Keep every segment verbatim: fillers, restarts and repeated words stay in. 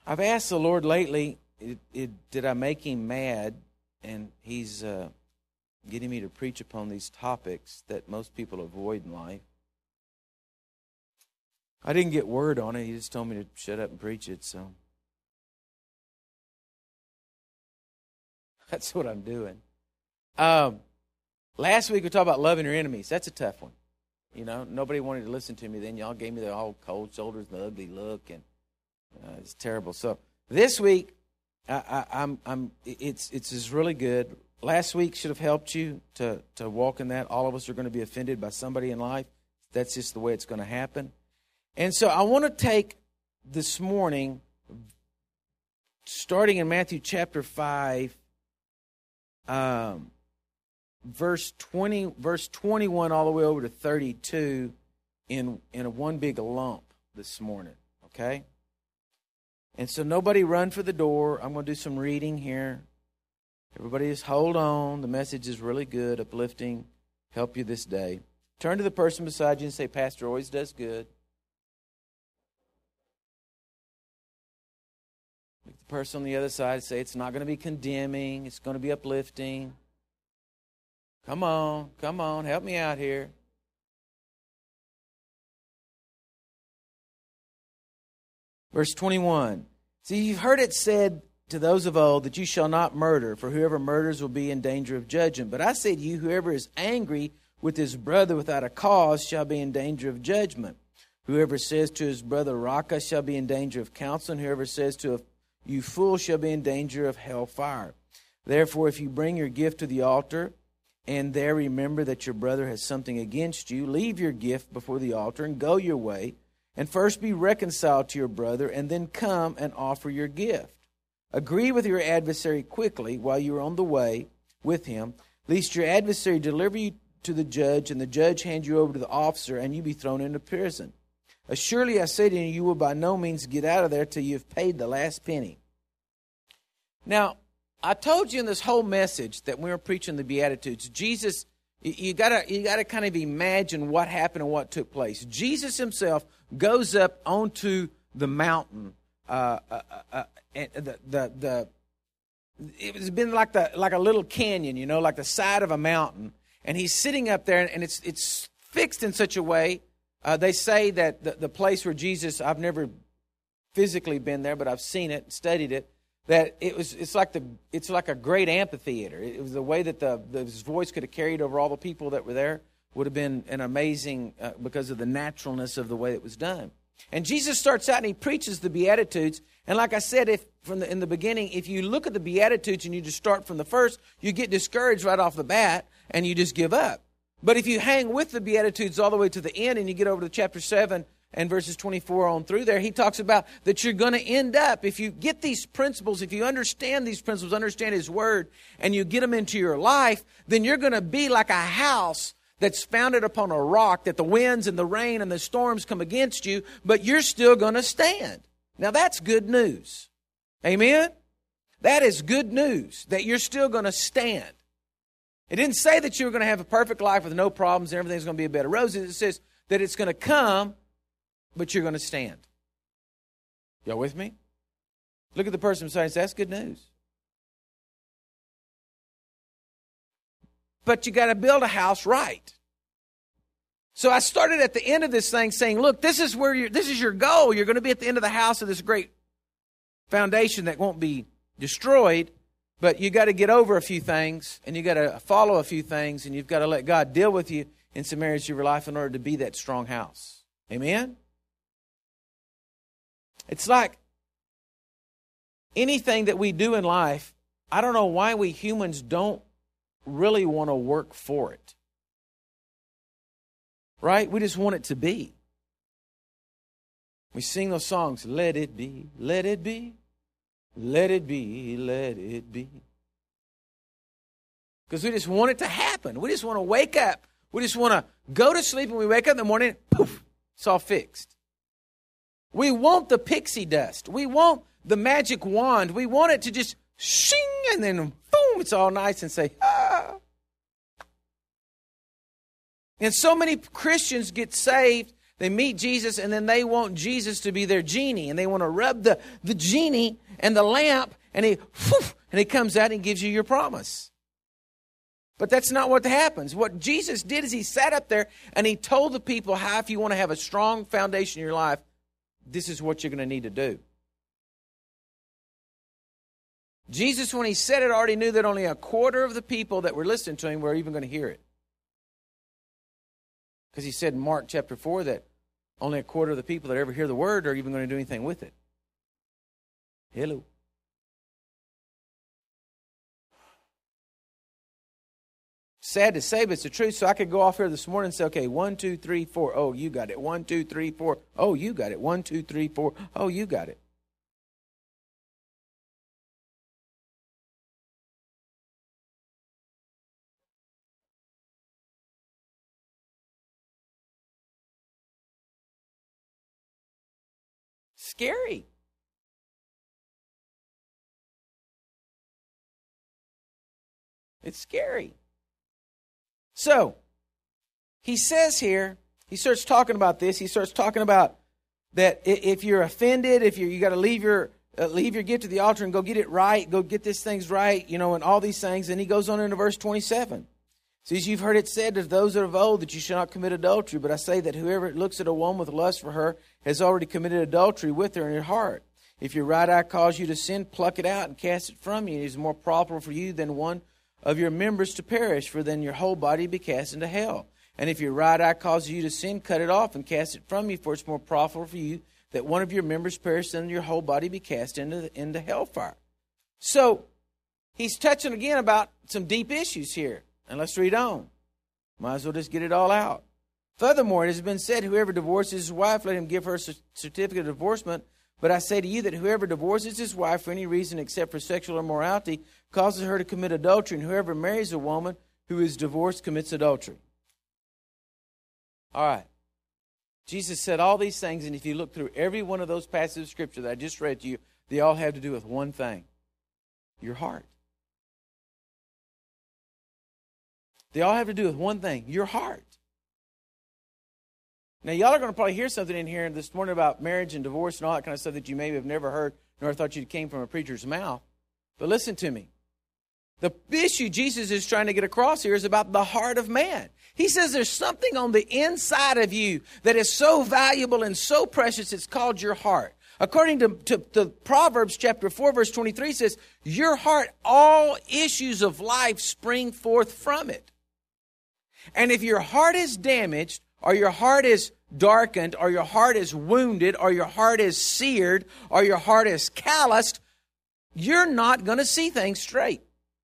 I've asked the Lord lately, it, it, did I make him mad? And he's uh, getting me to preach upon these topics that most people avoid in life. I didn't get word on it. He just told me to shut up and preach it, so that's what I'm doing. Um, last week we talked about loving your enemies. That's a tough one. You know, nobody wanted to listen to me then. Y'all gave me the all cold shoulders and the ugly look, and uh, it's terrible. So this week, I, I, I'm, I'm, it's, it's is really good. Last week should have helped you to to walk in that. All of us are going to be offended by somebody in life. That's just the way it's going to happen. And so I want to take this morning, starting in Matthew chapter five, um, verse twenty, verse twenty-one, all the way over to thirty-two, in in a one big lump this morning. Okay. And so nobody run for the door. I'm going to do some reading here. Everybody just hold on. The message is really good, uplifting, help you this day. Turn to the person beside you and say, Pastor always does good. Look at the person on the other side and say, it's not going to be condemning. It's going to be uplifting. Come on, come on, help me out here. Verse twenty-one. See, you've heard it said to those of old that you shall not murder, for whoever murders will be in danger of judgment. But I say to you, whoever is angry with his brother without a cause shall be in danger of judgment. Whoever says to his brother, Raca, shall be in danger of counsel, and whoever says to a, you fool shall be in danger of hell fire. Therefore, if you bring your gift to the altar, and there remember that your brother has something against you, leave your gift before the altar and go your way, and first be reconciled to your brother, and then come and offer your gift. Agree with your adversary quickly while you are on the way with him, lest your adversary deliver you to the judge, and the judge hand you over to the officer, and you be thrown into prison. Surely I say to you, you will by no means get out of there till you have paid the last penny. Now, I told you in this whole message that we were preaching the Beatitudes, Jesus, you gotta you gotta kind of imagine what happened and what took place. Jesus himself goes up onto the mountain. Uh, uh, uh, and the the the it's been like the like a little canyon, you know, like the side of a mountain, and he's sitting up there, and it's it's fixed in such a way. Uh, they say that the, the place where Jesus, I've never physically been there, but I've seen it, studied it. That it was, it's like the, it's like a great amphitheater. It was the way that the, the his voice could have carried over all the people that were there would have been an amazing uh, because of the naturalness of the way it was done. And Jesus starts out and he preaches the Beatitudes. And like I said, if from the, in the beginning, if you look at the Beatitudes and you just start from the first, you get discouraged right off the bat and you just give up. But if you hang with the Beatitudes all the way to the end and you get over to chapter seven and verses twenty-four on through there, he talks about that you're going to end up, if you get these principles, if you understand these principles, understand his word, and you get them into your life, then you're going to be like a house that's founded upon a rock, that the winds and the rain and the storms come against you, but you're still going to stand. Now that's good news. Amen? That is good news, that you're still going to stand. It didn't say that you were going to have a perfect life with no problems and everything's going to be a bed of roses. It says that it's going to come, but you're going to stand. Y'all with me? Look at the person beside you and say, that's good news. But you got to build a house right. So I started at the end of this thing saying, look, this is where you're, this is your goal. You're going to be at the end of the house of this great foundation that won't be destroyed. But you got to get over a few things, and you got to follow a few things, and you've got to let God deal with you in some areas of your life in order to be that strong house. Amen? It's like anything that we do in life, I don't know why we humans don't really want to work for it. Right? We just want it to be. We sing those songs, let it be, let it be. Let it be, let it be. Because we just want it to happen. We just want to wake up. We just want to go to sleep and we wake up in the morning, poof, it's all fixed. We want the pixie dust. We want the magic wand. We want it to just shing and then boom, it's all nice and say, ah. And so many Christians get saved. They meet Jesus, and then they want Jesus to be their genie, and they want to rub the, the genie and the lamp, and he, whew, and he comes out and gives you your promise. But that's not what happens. What Jesus did is he sat up there and he told the people how, if you want to have a strong foundation in your life, this is what you're going to need to do. Jesus, when he said it, already knew that only a quarter of the people that were listening to him were even going to hear it. Because he said in Mark chapter four that only a quarter of the people that ever hear the word are even going to do anything with it. Hello. Sad to say, but it's the truth. So I could go off here this morning and say, okay, one, two, three, four. Oh, you got it. One, two, three, four. Oh, you got it. One, two, three, four. Oh, you got it. Scary. It's scary. So, he says here, he starts talking about this. He starts talking about that if you're offended, if you're, you got to leave your uh, leave your gift at the altar and go get it right, go get these things right, you know, and all these things. And he goes on into verse twenty-seven. Says, you've heard it said to those that are of old that you shall not commit adultery. But I say that whoever looks at a woman with lust for her has already committed adultery with her in her heart. If your right eye calls you to sin, pluck it out and cast it from you. It is more profitable for you than one of your members to perish, for then your whole body be cast into hell. And if your right eye causes you to sin, cut it off and cast it from you, for it's more profitable for you that one of your members perish than your whole body be cast into, into hellfire. So, he's touching again about some deep issues here. And let's read on. Might as well just get it all out. Furthermore, it has been said, whoever divorces his wife, let him give her a certificate of divorcement. But I say to you that whoever divorces his wife for any reason except for sexual immorality causes her to commit adultery, and whoever marries a woman who is divorced commits adultery. All right. Jesus said all these things, and if you look through every one of those passages of Scripture that I just read to you, they all have to do with one thing: your heart. They all have to do with one thing: your heart. Now, y'all are going to probably hear something in here this morning about marriage and divorce and all that kind of stuff that you maybe have never heard, nor thought you came from a preacher's mouth. But listen to me. The issue Jesus is trying to get across here is about the heart of man. He says there's something on the inside of you that is so valuable and so precious, it's called your heart. According to, to, to Proverbs chapter four, verse twenty-three says, your heart, all issues of life spring forth from it. And if your heart is damaged, or your heart is darkened, or your heart is wounded, or your heart is seared, or your heart is calloused, you're not going to see things straight.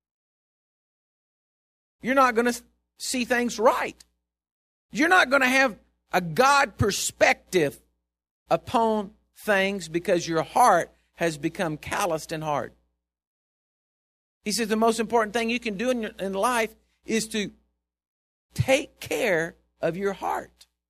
You're not going to see things right. You're not going to have a God perspective upon things because your heart has become calloused and hard. He says the most important thing you can do in, your, in life is to take care of your heart.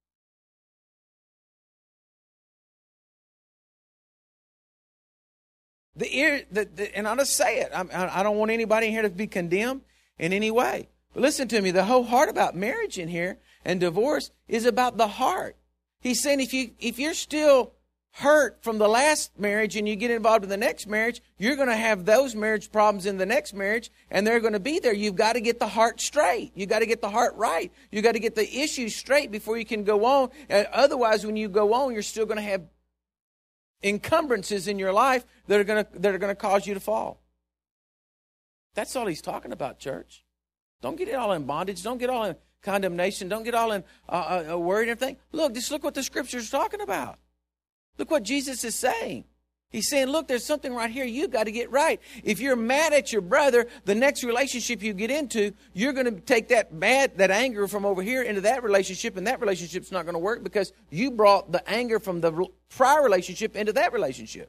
The ear, the, the, and I'll just say it. I, I don't want anybody in here to be condemned in any way. But listen to me. The whole heart about marriage in here and divorce is about the heart. He's saying if you if you're still hurt from the last marriage and you get involved in the next marriage, you're going to have those marriage problems in the next marriage, and they're going to be there. You've got to get the heart straight. You've got to get the heart right. You've got to get the issues straight before you can go on. Uh, otherwise, when you go on, you're still going to have encumbrances in your life that are going to that are going to cause you to fall. That's all he's talking about, church. Don't get it all in bondage. Don't get all in condemnation. Don't get all in uh, uh, worry and everything. Look, just look what the Scripture is talking about. Look what Jesus is saying. He's saying, look, there's something right here you've got to get right. If you're mad at your brother, the next relationship you get into, you're going to take that mad, that anger from over here into that relationship, and that relationship's not going to work because you brought the anger from the prior relationship into that relationship.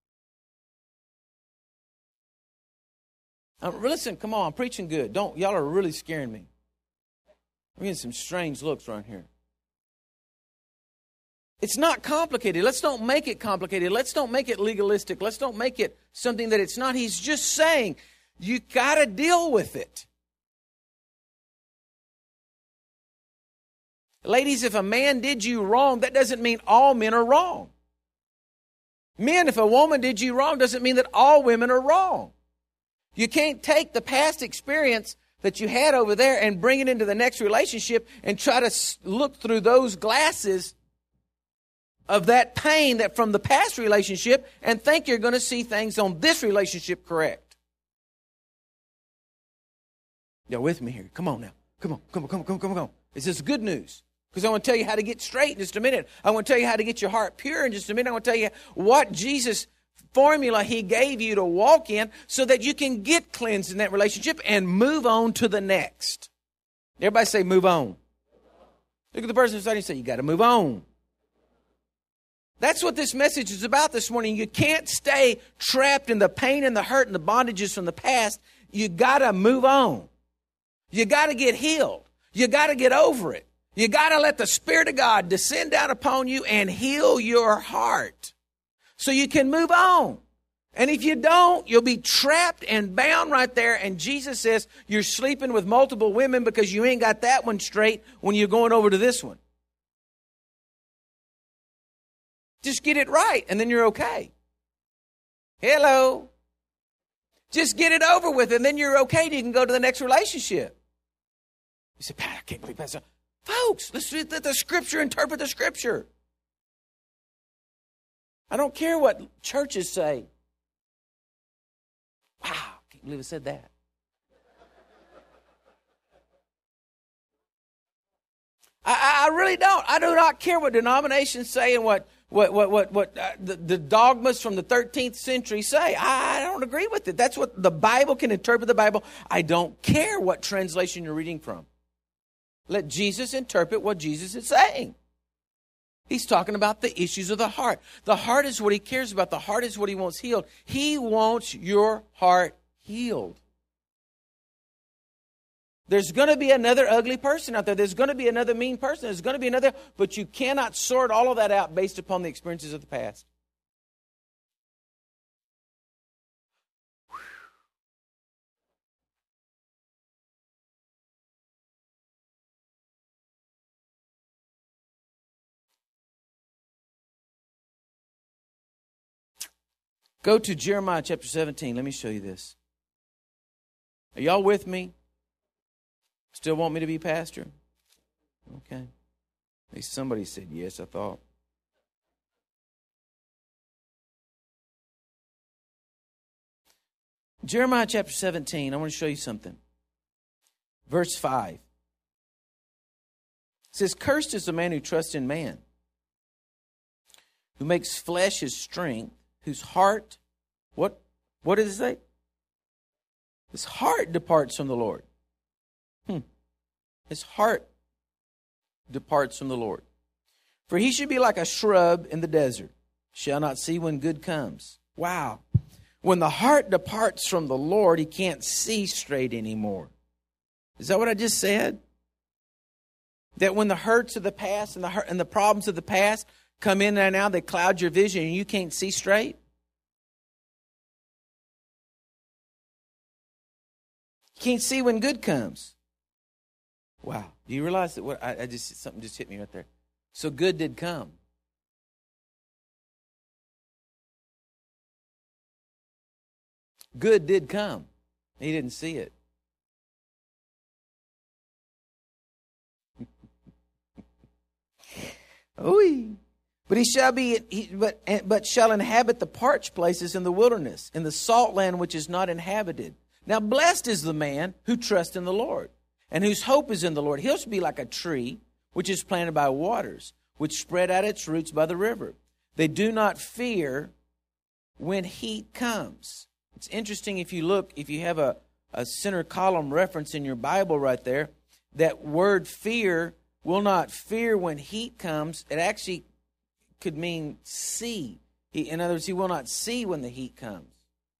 Uh, listen, come on, I'm preaching good. Don't, y'all are really scaring me. I'm getting some strange looks right here. It's not complicated. Let's don't make it complicated. Let's don't make it legalistic. Let's don't make it something that it's not. He's just saying, you got to deal with it. Ladies, if a man did you wrong, that doesn't mean all men are wrong. Men, if a woman did you wrong, doesn't mean that all women are wrong. You can't take the past experience that you had over there and bring it into the next relationship and try to look through those glasses of that pain that from the past relationship and think you're going to see things on this relationship correct. Y'all with me here? Come on now. Come on, come on, come on, come on, come on. Come on. This is good news. Because I want to tell you how to get straight in just a minute. I want to tell you how to get your heart pure in just a minute. I want to tell you what Jesus' formula he gave you to walk in so that you can get cleansed in that relationship and move on to the next. Everybody say move on. Look at the person beside you and say, you got to move on. That's what this message is about this morning. You can't stay trapped in the pain and the hurt and the bondages from the past. You got to move on. You got to get healed. You got to get over it. You got to let the Spirit of God descend down upon you and heal your heart so you can move on. And if you don't, you'll be trapped and bound right there. And Jesus says you're sleeping with multiple women because you ain't got that one straight when you're going over to this one. Just get it right, and then you're okay. Hello. Just get it over with, and then you're okay, and you can go to the next relationship. You say, Pat, I can't believe that. Folks, let's let the Scripture interpret the Scripture. I don't care what churches say. Wow, I can't believe I said that. I, I really don't. I do not care what denominations say and what what what what, what uh, the, the dogmas from the thirteenth century say. I, I don't agree with it. That's what the Bible can interpret the Bible. I don't care what translation you're reading from. Let Jesus interpret what Jesus is saying. He's talking about the issues of the heart. The heart is what he cares about. The heart is what he wants healed. He wants your heart healed. There's going to be another ugly person out there. There's going to be another mean person. There's going to be another, but you cannot sort all of that out based upon the experiences of the past. Go to Jeremiah chapter seventeen. Let me show you this. Are y'all with me? Still want me to be pastor? Okay. At least somebody said yes, I thought. Jeremiah chapter seventeen, I want to show you something. Verse five. It says, cursed is the man who trusts in man, who makes flesh his strength, whose heart, what, what does it say? His heart departs from the Lord. Hmm. His heart departs from the Lord. For he should be like a shrub in the desert, shall not see when good comes. Wow. When the heart departs from the Lord, he can't see straight anymore. Is that what I just said? That when the hurts of the past and the hurt, and the problems of the past come in there now, they cloud your vision and you can't see straight? You can't see when good comes. Wow. Do you realize that what I, I just something just hit me right there? So good did come. Good did come. He didn't see it. Oy. But he shall be, he, but but shall inhabit the parched places in the wilderness, in the salt land which is not inhabited. Now blessed is the man who trusts in the Lord, and whose hope is in the Lord. He'll be like a tree which is planted by waters, which spread out its roots by the river. They do not fear when heat comes. It's interesting if you look, if you have a, a center column reference in your Bible right there, that word fear will not fear when heat comes. It actually could mean see. He, in other words, he will not see when the heat comes.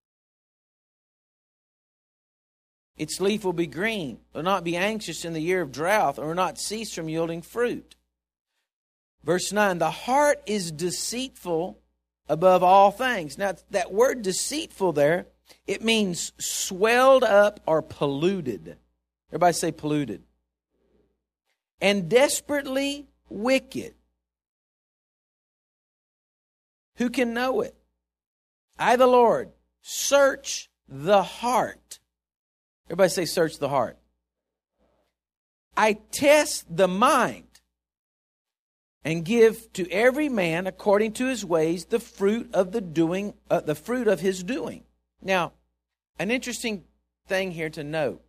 Its leaf will be green, will not be anxious in the year of drought, or not cease from yielding fruit. Verse nine, the heart is deceitful above all things. Now, that word deceitful there, it means swelled up or polluted. Everybody say polluted. and desperately wicked. Who can know it? I, the Lord, search the heart. Everybody say, search the heart. I test the mind and give to every man according to his ways the fruit of the doing, uh, the fruit of his doing. Now, an interesting thing here to note.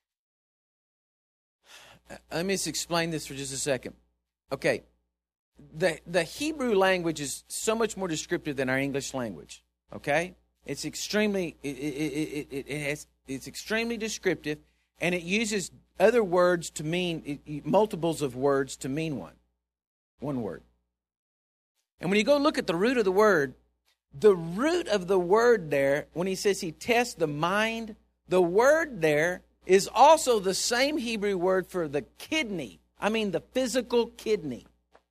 Let me just explain this for just a second. Okay, the the Hebrew language is so much more descriptive than our English language. Okay, it's extremely it it it, it has it's extremely descriptive, and it uses other words to mean it, multiples of words to mean one one word. And when you go look at the root of the word, the root of the word there, when he says he tests the mind, the word there is also the same Hebrew word for the kidney. I mean the physical kidney.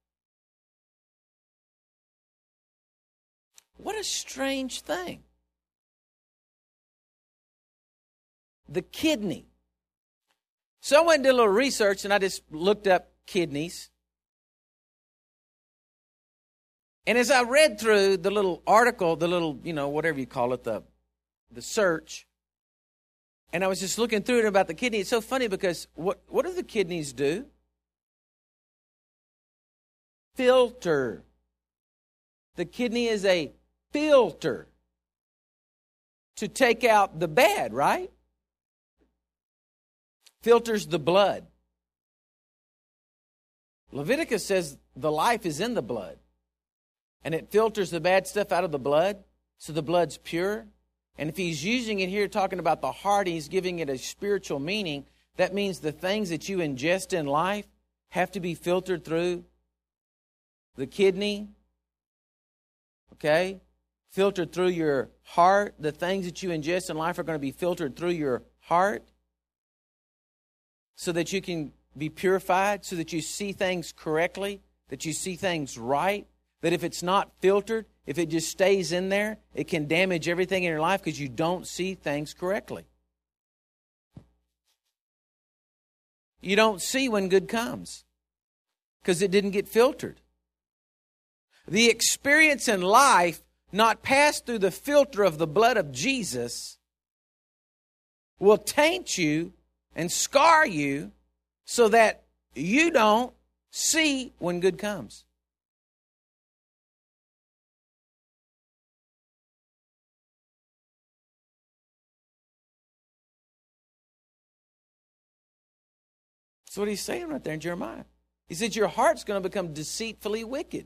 What a strange thing. The kidney. So I went and did a little research and I just looked up kidneys. And as I read through the little article, the little, you know, whatever you call it, the, the search, and I was just looking through it about the kidney. It's so funny because what, what do the kidneys do? Filter. The kidney is a filter to take out the bad, right? Filters the blood. Leviticus says the life is in the blood. And it filters the bad stuff out of the blood, so the blood's pure. And if he's using it here, talking about the heart, he's giving it a spiritual meaning. That means the things that you ingest in life have to be filtered through the kidney. Okay? Filtered through your heart. The things that you ingest in life are going to be filtered through your heart so that you can be purified, so that you see things correctly, that you see things right. That if it's not filtered, if it just stays in there, it can damage everything in your life because you don't see things correctly. You don't see when good comes because it didn't get filtered. The experience in life not passed through the filter of the blood of Jesus will taint you and scar you so that you don't see when good comes. That's what he's saying right there in Jeremiah. He said your heart's going to become deceitfully wicked.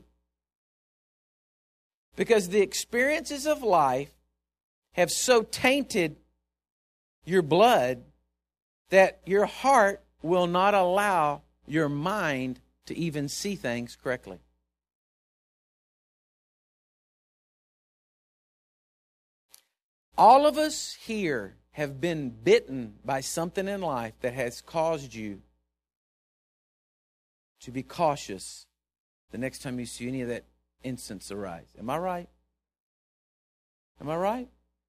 Because the experiences of life have so tainted your blood that your heart will not allow your mind to even see things correctly. All of us here have been bitten by something in life that has caused you to be cautious the next time you see any of that instance arise. Am I right? Am I right?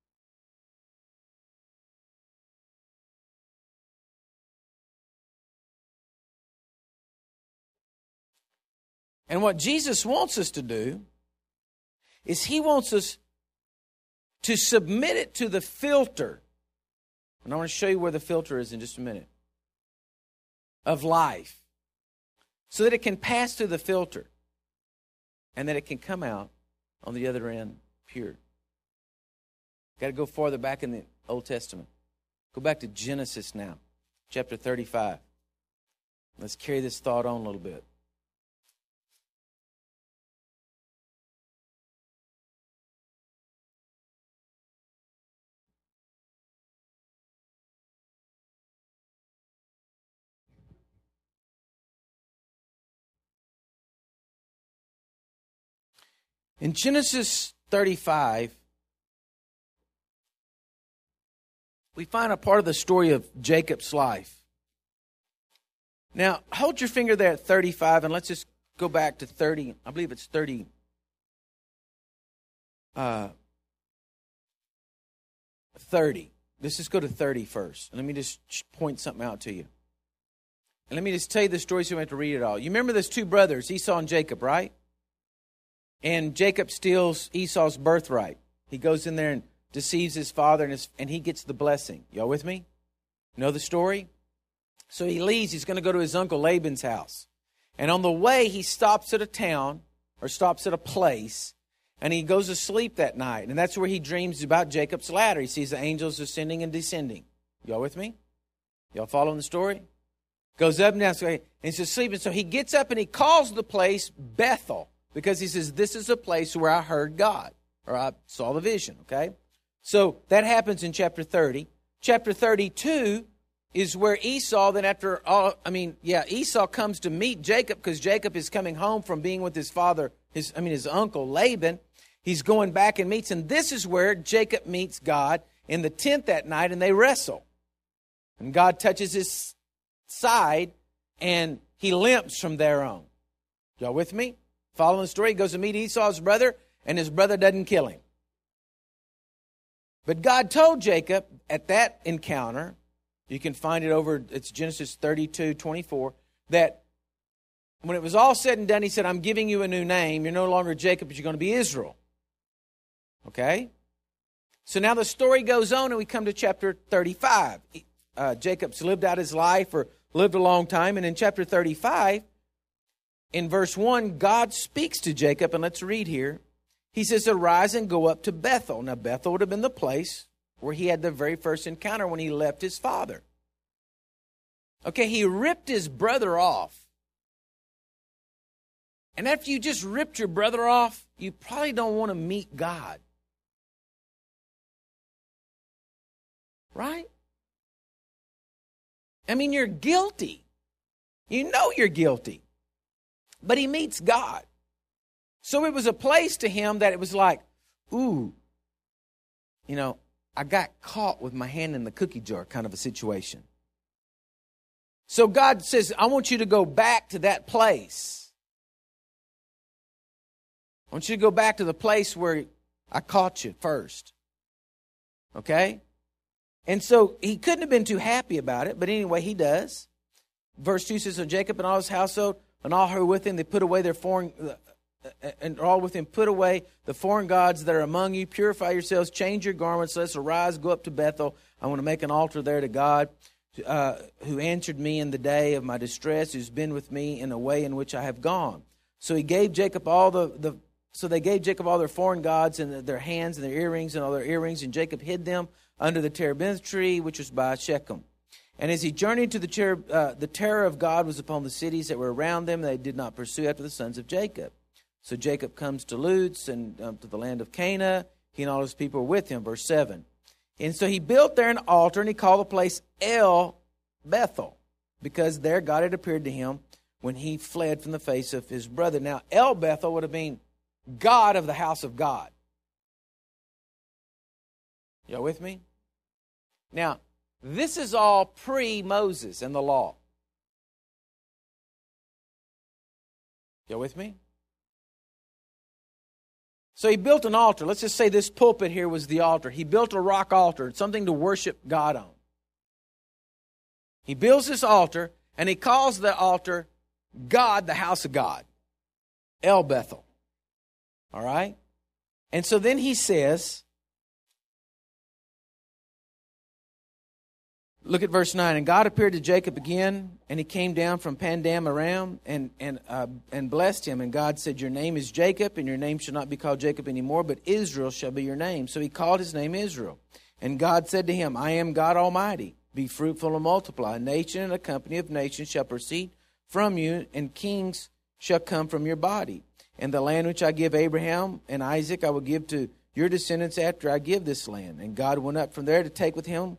And what Jesus wants us to do is he wants us to submit it to the filter. And I want to show you where the filter is in just a minute. Of life. So that it can pass through the filter. And that it can come out on the other end pure. Got to go farther back in the Old Testament. Go back to Genesis now. Chapter thirty-five. Let's carry this thought on a little bit. In Genesis thirty-five, we find a part of the story of Jacob's life. Now, hold your finger there at thirty-five, and let's just go back to thirty. I believe it's thirty. Uh, thirty. Let's just go to thirty first. Let me just point something out to you. And let me just tell you the story so you don't have to read it all. You remember those two brothers, Esau and Jacob, right? And Jacob steals Esau's birthright. He goes in there and deceives his father, and, his, and he gets the blessing. Y'all with me? Know the story? So he leaves. He's going to go to his uncle Laban's house. And on the way, he stops at a town, or stops at a place, and he goes to sleep that night. And that's where he dreams about Jacob's ladder. He sees the angels ascending and descending. Y'all with me? Y'all following the story? Goes up and down, and he's asleep. And so he gets up and he calls the place Bethel, because he says, this is a place where I heard God, or I saw the vision, okay? So that happens in chapter thirty. Chapter thirty-two is where Esau, then after all, I mean, yeah, Esau comes to meet Jacob, because Jacob is coming home from being with his father, his, I mean, his uncle Laban. He's going back and meets, and this is where Jacob meets God in the tent that night, and they wrestle. And God touches his side, and he limps from there on. Y'all with me? Following the story, he goes to meet Esau's brother, and his brother doesn't kill him. But God told Jacob at that encounter, you can find it over, it's Genesis thirty-two twenty-four, that when it was all said and done, he said, I'm giving you a new name. You're no longer Jacob, but you're going to be Israel. Okay? So now the story goes on, and we come to chapter thirty-five. Uh, Jacob's lived out his life, or lived a long time, and in chapter thirty-five, in verse one, God speaks to Jacob, and let's read here. He says, arise and go up to Bethel. Now, Bethel would have been the place where he had the very first encounter when he left his father. Okay, he ripped his brother off. And after you just ripped your brother off, you probably don't want to meet God. Right? I mean, you're guilty. You know you're guilty. But he meets God. So it was a place to him that it was like, ooh, you know, I got caught with my hand in the cookie jar kind of a situation. So God says, I want you to go back to that place. I want you to go back to the place where I caught you first. Okay? And so he couldn't have been too happy about it, but anyway, he does. Verse two says, so Jacob and all his household and all who are with him, they put away their foreign, uh, and all with him, put away the foreign gods that are among you, purify yourselves, change your garments, let's arise, go up to Bethel. I want to make an altar there to God, uh, who answered me in the day of my distress, who's been with me in a way in which I have gone. So he gave Jacob all the, the so they gave Jacob all their foreign gods and their hands and their earrings and all their earrings, and Jacob hid them under the terebinth tree, which was by Shechem. And as he journeyed to the cherub, uh, the terror of God was upon the cities that were around them. They did not pursue after the sons of Jacob. So Jacob comes to Luz and um, to the land of Canaan. He and all his people were with him. Verse seven. And so he built there an altar, and he called the place El Bethel, because there God had appeared to him when he fled from the face of his brother. Now, El Bethel would have been God of the house of God. Y'all with me? Now, this is all pre-Moses and the law. Y'all with me? So he built an altar. Let's just say this pulpit here was the altar. He built a rock altar, something to worship God on. He builds this altar, and he calls the altar God, the house of God. El Bethel. All right? And so then he says, look at verse nine. And God appeared to Jacob again, and he came down from Pandam Aram and and uh, and blessed him. And God said, your name is Jacob, and your name shall not be called Jacob anymore, but Israel shall be your name. So he called his name Israel. And God said to him, I am God Almighty. Be fruitful and multiply. A nation and a company of nations shall proceed from you, and kings shall come from your body. And the land which I give Abraham and Isaac I will give to your descendants after I give this land. And God went up from there to take with him.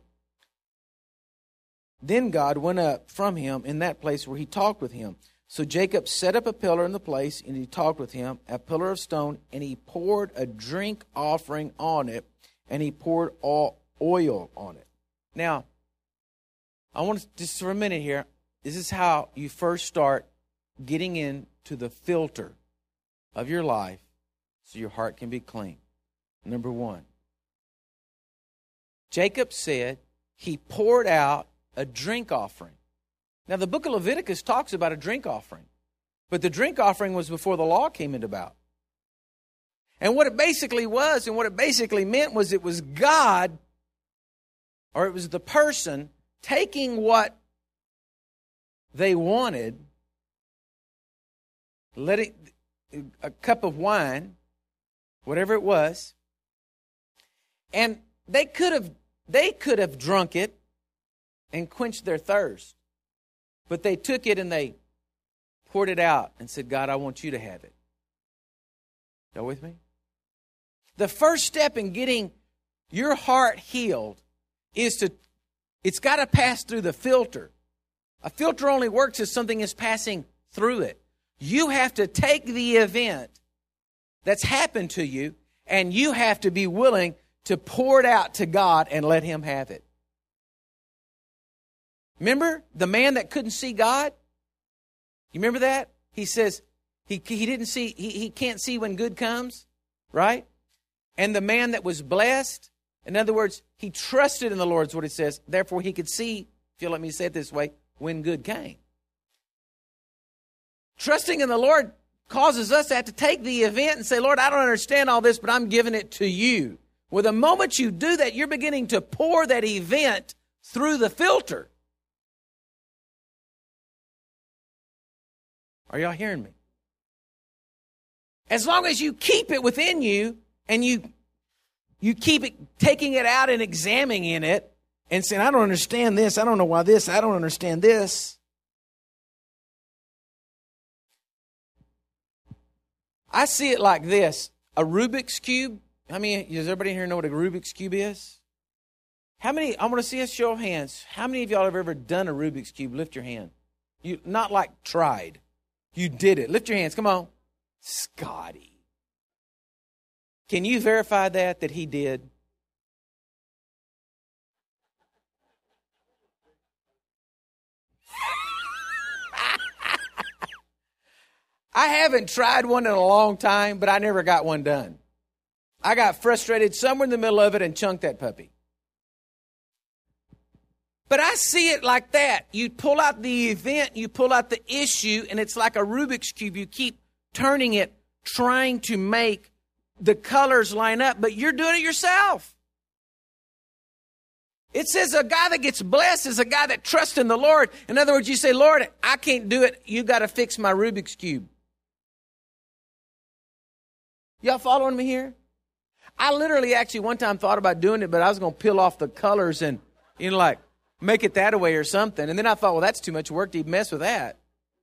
Then God went up from him in that place where he talked with him. So Jacob set up a pillar in the place, and he talked with him, a pillar of stone, and he poured a drink offering on it, and he poured all oil on it. Now, I want to, just for a minute here, this is how you first start getting into the filter of your life so your heart can be clean. Number one, Jacob said he poured out a drink offering. Now, the book of Leviticus talks about a drink offering, but the drink offering was before the law came into about. And what it basically was and what it basically meant was it was God, or it was the person, taking what they wanted, letting a cup of wine, whatever it was, and they could have they could have drunk it and quenched their thirst. But they took it and they poured it out and said, God, I want you to have it. Y'all with me? The first step in getting your heart healed is to, it's got to pass through the filter. A filter only works if something is passing through it. You have to take the event that's happened to you and you have to be willing to pour it out to God and let Him have it. Remember the man that couldn't see God? You remember that? He says he, he didn't see, he, he can't see when good comes, right? And the man that was blessed, in other words, he trusted in the Lord, is what it says. Therefore, he could see, if you'll let me say it this way, when good came. Trusting in the Lord causes us to have to take the event and say, Lord, I don't understand all this, but I'm giving it to you. Well, the moment you do that, you're beginning to pour that event through the filter. Are y'all hearing me? As long as you keep it within you and you you keep it, taking it out and examining it and saying, I don't understand this. I don't know why this. I don't understand this. I see it like this. A Rubik's Cube. How many, does everybody here know what a Rubik's Cube is? How many, I want to see a show of hands. How many of y'all have ever done a Rubik's Cube? Lift your hand. You not like tried. You did it. Lift your hands. Come on. Scotty. Can you verify that, that he did? I haven't tried one in a long time, but I never got one done. I got frustrated somewhere in the middle of it and chunked that puppy. But I see it like that. You pull out the event, you pull out the issue, and it's like a Rubik's Cube. You keep turning it, trying to make the colors line up, but you're doing it yourself. It says a guy that gets blessed is a guy that trusts in the Lord. In other words, you say, Lord, I can't do it. You got to fix my Rubik's Cube. Y'all following me here? I literally actually one time thought about doing it, but I was going to peel off the colors and, you know, like make it that way or something. And then I thought, well, that's too much work to even mess with that.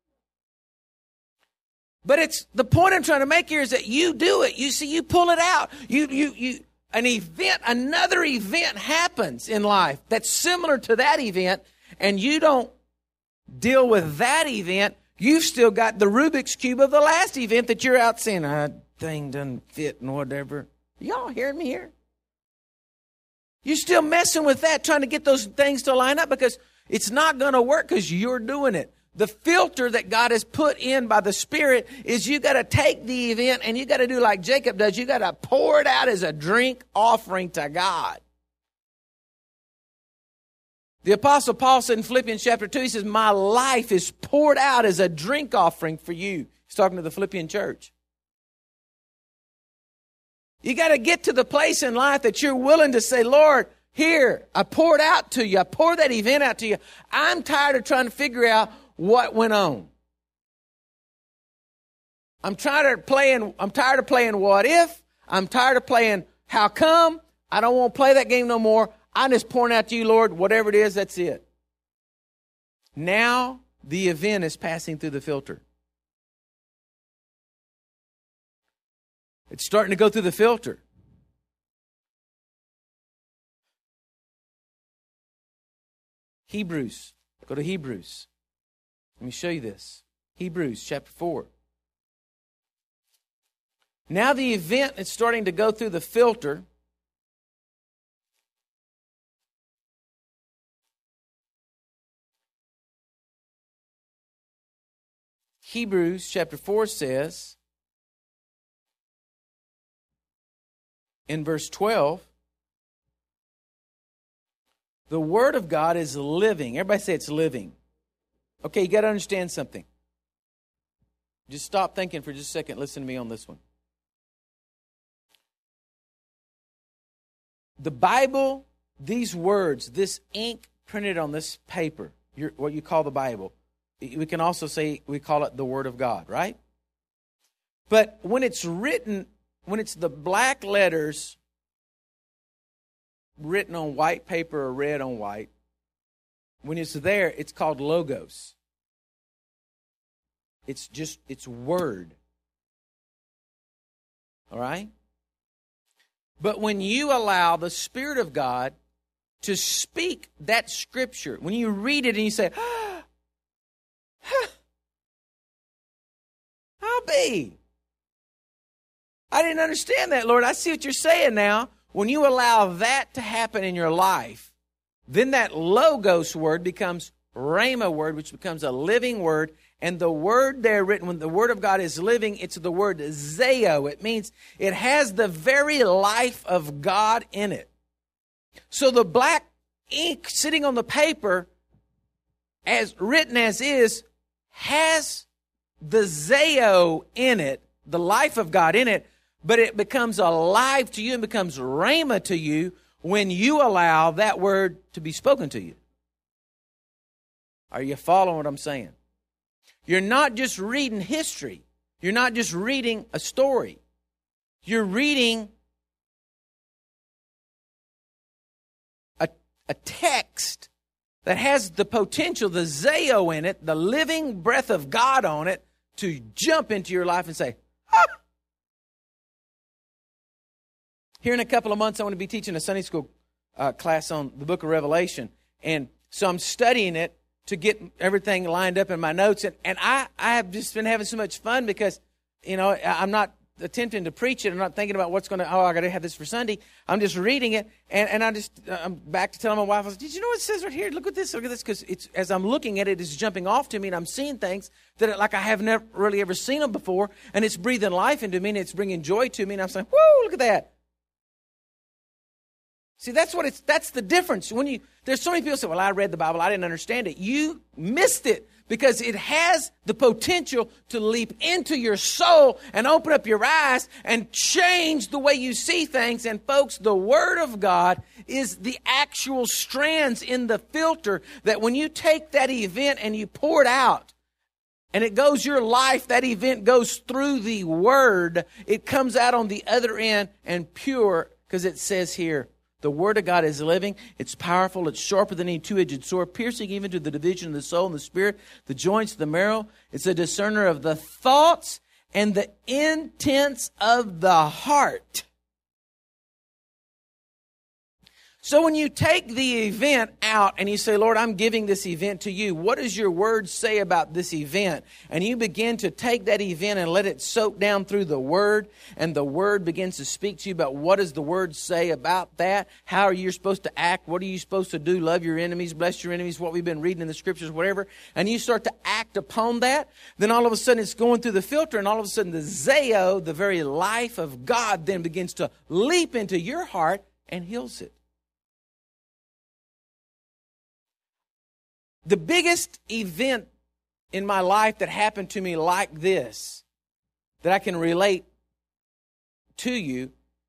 But it's the point I'm trying to make here is that you do it. You see, you pull it out. You, you, you, an event, another event happens in life that's similar to that event, and you don't deal with that event. You've still got the Rubik's Cube of the last event that you're out saying, ah, thing doesn't fit and whatever. Y'all hearing me here? You're still messing with that, trying to get those things to line up because it's not going to work because you're doing it. The filter that God has put in by the Spirit is you got to take the event and you got to do like Jacob does. You got to pour it out as a drink offering to God. The Apostle Paul said in Philippians chapter two, he says, my life is poured out as a drink offering for you. He's talking to the Philippian church. You got to get to the place in life that you're willing to say, Lord, here, I poured out to you. I poured that event out to you. I'm tired of trying to figure out what went on. I'm tired of playing, I'm tired of playing what if. I'm tired of playing how come. I don't want to play that game no more. I'm just pouring out to you, Lord, whatever it is, that's it. Now the event is passing through the filter. It's starting to go through the filter. Hebrews. Go to Hebrews. Let me show you this. Hebrews chapter four. Now the event is starting to go through the filter. Hebrews chapter four says, in verse twelve, the Word of God is living. Everybody say it's living. Okay, you got to understand something. Just stop thinking for just a second. Listen to me on this one. The Bible, these words, this ink printed on this paper, your, what you call the Bible, we can also say we call it the Word of God, right? But when it's written, when it's the black letters written on white paper or red on white, when it's there, it's called logos. It's just, it's word. All right? But when you allow the Spirit of God to speak that scripture, when you read it and you say, ah, huh, I'll be. I didn't understand that, Lord. I see what you're saying now. When you allow that to happen in your life, then that logos word becomes rhema word, which becomes a living word. And the word there written, when the word of God is living, it's the word zeo. It means it has the very life of God in it. So the black ink sitting on the paper, as written as is, has the zeo in it, the life of God in it, but it becomes alive to you and becomes rhema to you when you allow that word to be spoken to you. Are you following what I'm saying? You're not just reading history. You're not just reading a story. You're reading a, a text that has the potential, the zeo in it, the living breath of God on it, to jump into your life and say, ah! Here in a couple of months, I want to be teaching a Sunday school uh, class on the book of Revelation. And so I'm studying it to get everything lined up in my notes. And, and I, I have just been having so much fun because, you know, I'm not attempting to preach it. I'm not thinking about what's going to, oh, I got to have this for Sunday. I'm just reading it. And, and I just, I'm back to telling my wife, I was, did you know what it says right here? Look at this, look at this. Because it's, as I'm looking at it, it's jumping off to me and I'm seeing things that like I have never really ever seen them before. And it's breathing life into me and it's bringing joy to me. And I'm saying, whoa, look at that. See, that's what it's, that's the difference. When you, there's so many people say, well, I read the Bible, I didn't understand it. You missed it because it has the potential to leap into your soul and open up your eyes and change the way you see things. And folks, the Word of God is the actual strands in the filter that when you take that event and you pour it out and it goes your life, that event goes through the Word, it comes out on the other end and pure, because it says here, the Word of God is living, it's powerful, it's sharper than any two-edged sword, piercing even to the division of the soul and the spirit, the joints, the marrow. It's a discerner of the thoughts and the intents of the heart. So when you take the event out and you say, Lord, I'm giving this event to you, what does your Word say about this event? And you begin to take that event and let it soak down through the Word, and the Word begins to speak to you about what does the Word say about that? How are you supposed to act? What are you supposed to do? Love your enemies, bless your enemies, what we've been reading in the Scriptures, whatever. And you start to act upon that. Then all of a sudden it's going through the filter, and all of a sudden the zeo, the very life of God, then begins to leap into your heart and heals it. The biggest event in my life that happened to me like this, that I can relate to you,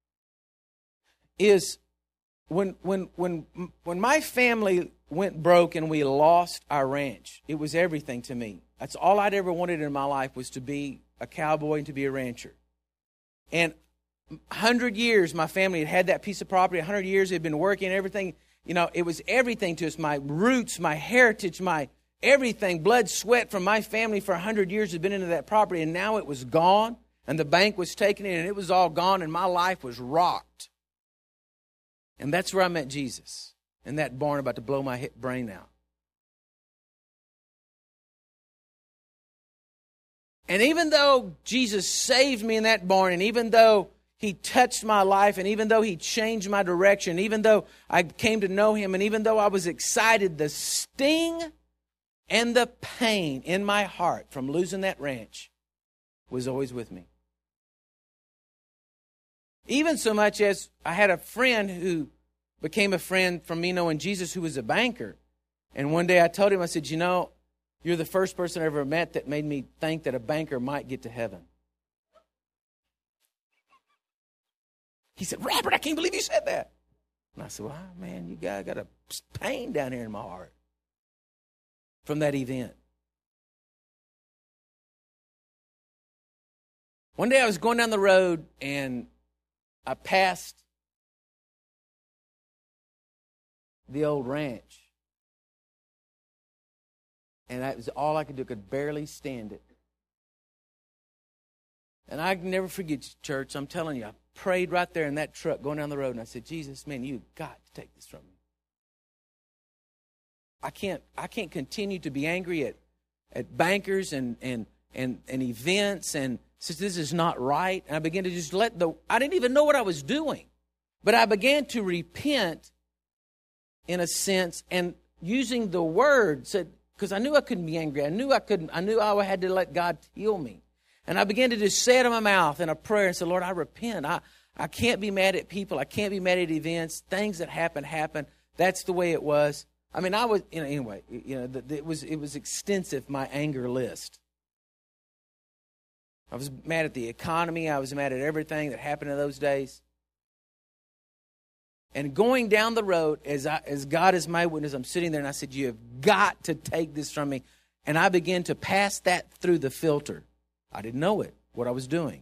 is when when when when my family went broke and we lost our ranch. It was everything to me. That's all I'd ever wanted in my life, was to be a cowboy and to be a rancher. And a hundred years my family had had that piece of property. A hundred years they'd been working, everything. You know, it was everything to us, my roots, my heritage, my everything, blood, sweat from my family for a hundred years had been into that property, and now it was gone, and the bank was taking it, and it was all gone, and my life was rocked. And that's where I met Jesus, in that barn about to blow my hip brain out. And even though Jesus saved me in that barn, and even though He touched my life, and even though He changed my direction, even though I came to know Him, and even though I was excited, the sting and the pain in my heart from losing that ranch was always with me. Even so much as I had a friend who became a friend from me knowing Jesus, who was a banker. And one day I told him, I said, you know, You're the first person I ever met that made me think that a banker might get to heaven. He said, Robert, I can't believe you said that. And I said, well, man, you got, got a pain down here in my heart from that event. One day I was going down the road and I passed the old ranch. And that was all I could do. I could barely stand it. And I can never forget you, church. I'm telling you, I prayed right there in that truck going down the road. And I said, Jesus, man, you've got to take this from me. I can't I can't continue to be angry at, at bankers and, and, and, and events. And since this is not right. And I began to just let the, I didn't even know what I was doing. But I began to repent in a sense and using the word said, because I knew I couldn't be angry. I knew I couldn't. I knew I had to let God heal me. And I began to just say it in my mouth in a prayer and say, Lord, I repent. I, I can't be mad at people. I can't be mad at events. Things that happen, happen. That's the way it was. I mean, I was, you know, anyway, you know, the, the, it was it was extensive, my anger list. I was mad at the economy. I was mad at everything that happened in those days. And going down the road, as I, as God is my witness, I'm sitting there and I said, you have got to take this from me. And I began to pass that through the filter. I didn't know it, what I was doing.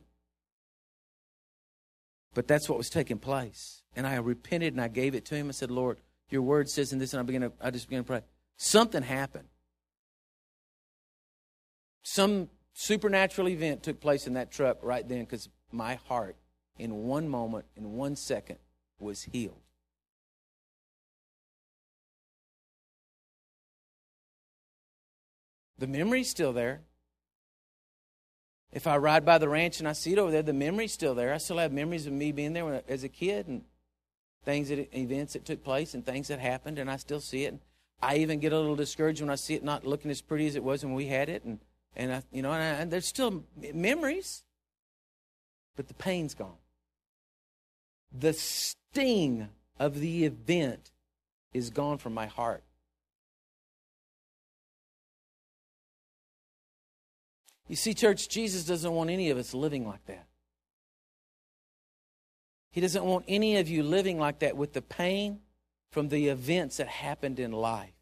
But that's what was taking place. And I repented and I gave it to him. I said, Lord, your word says in this. And I began to, I just began to pray. Something happened. Some supernatural event took place in that truck right then because my heart, in one moment, in one second, was healed. The memory's still there. If I ride by the ranch and I see it over there, the memory's still there. I still have memories of me being there when I, as a kid and things that events that took place and things that happened, and I still see it. And I even get a little discouraged when I see it not looking as pretty as it was when we had it, and and I, you know, and, I, and there's still memories, but the pain's gone. The sting of the event is gone from my heart. You see, church, Jesus doesn't want any of us living like that. He doesn't want any of you living like that with the pain from the events that happened in life.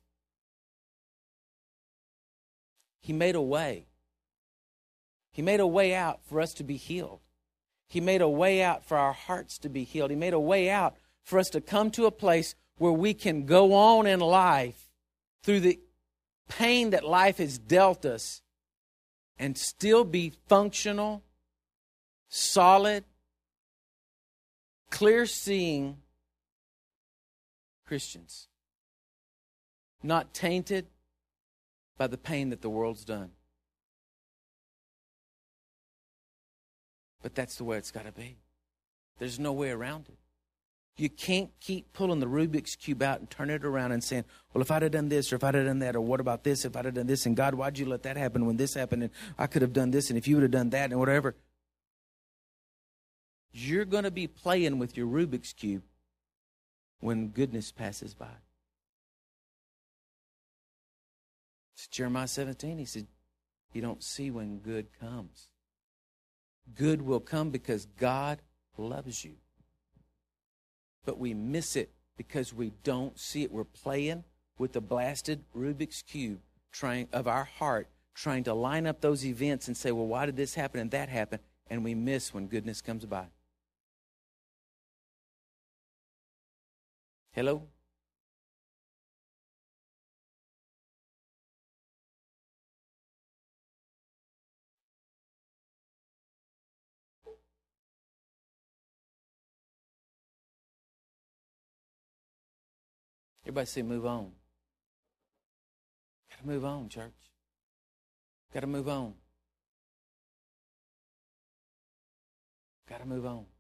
He made a way. He made a way out for us to be healed. He made a way out for our hearts to be healed. He made a way out for us to come to a place where we can go on in life through the pain that life has dealt us and still be functional, solid, clear-seeing Christians. Not tainted by the pain that the world's done. But that's the way it's got to be. There's no way around it. You can't keep pulling the Rubik's Cube out and turn it around and saying, well, if I'd have done this or if I'd have done that, or what about this, if I'd have done this, and God, why'd you let that happen when this happened, and I could have done this, and if you would have done that, and whatever. You're going to be playing with your Rubik's Cube when goodness passes by. It's Jeremiah seventeen. He said, you don't see when good comes. Good will come because God loves you. But we miss it because we don't see it. We're playing with the blasted Rubik's Cube trying of our heart, trying to line up those events and say, well, why did this happen and that happen? And we miss when goodness comes by. Hello? Everybody say, move on. Got to move on, church. Got to move on. Got to move on.